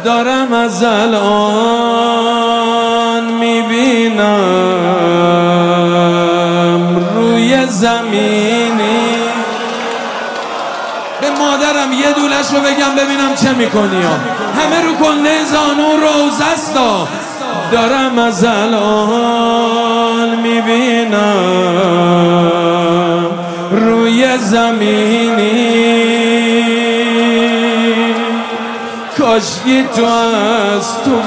دارم از الان میبینم روی زمینی. به مادرم یه دولش رو بگم ببینم چه میکنی ها. همه رو کنده زانو روزستا. دارم از الان میبینم روی زمینی. کاشکی تو از تو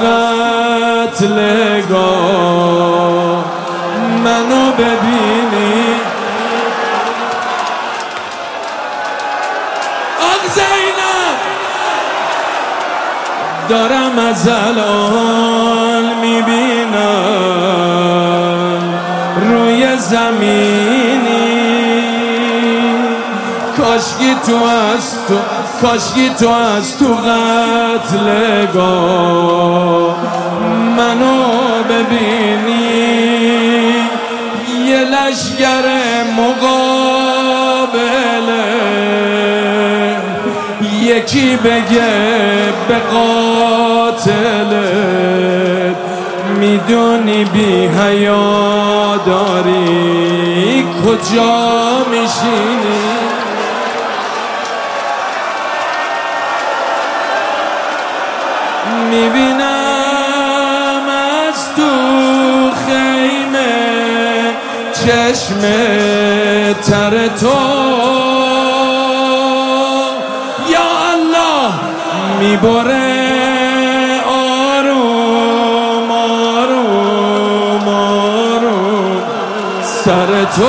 قتلگاه منو ببینی. آق زینب دارم از الان میبینم روی زمینی. کاشکی تو از تو قتلگاه منو ببینی. یه لشگر مقابله یکی بگه به قاتلت میدونی بی حیا داری کجا میشینی. میبینم از تو خیمه چشم تر تو. یا الله میبره آروم آروم آروم سر تو.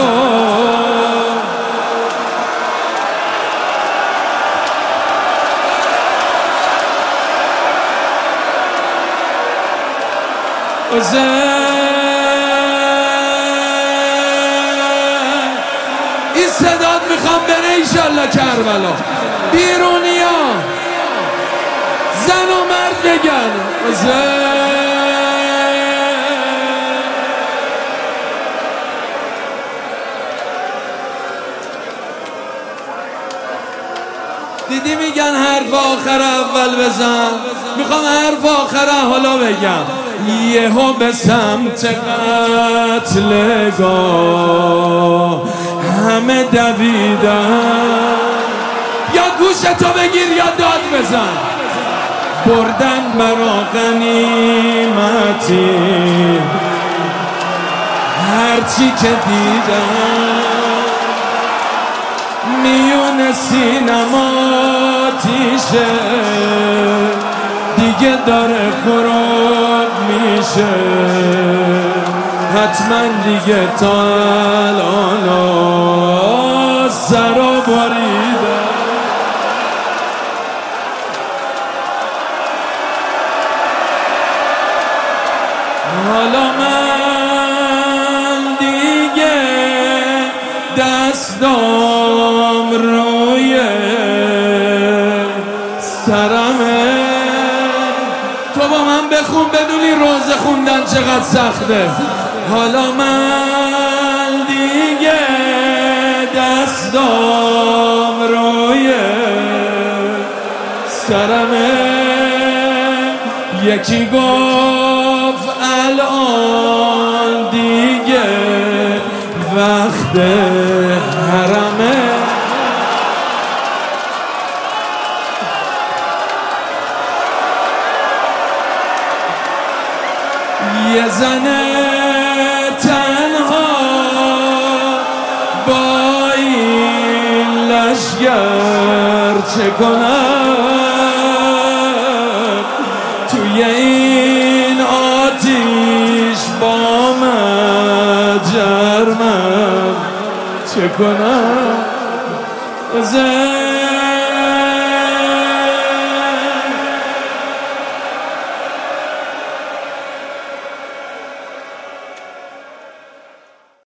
این صدات میخوام بره ایشالله کربلا. بیرونیا زن و مرد بگن دیدی میگن حرف آخر اول بزن. میخوام حرف آخر حالا بگم. یهو به سمت قتلگاه همه دویدن. یا گوشتو بگیر یا داد بزن. بردن برا غنیمتی هرچی که دیدن. میون سینما آتیشه دیگه داره خراب میشه. حتما دیگه تا الان سر و بریده. حالا من دیگه دستام روی سرمه. تو با من بخون بدونی روزه خوندن چقدر سخته. حالا من دیگه دستام روی سرمه. یکی گفت الان دیگه وقت حرمه. یه زن تنها با این لشگر چه کنم. توی این آتیش با مجرمم چه کنم.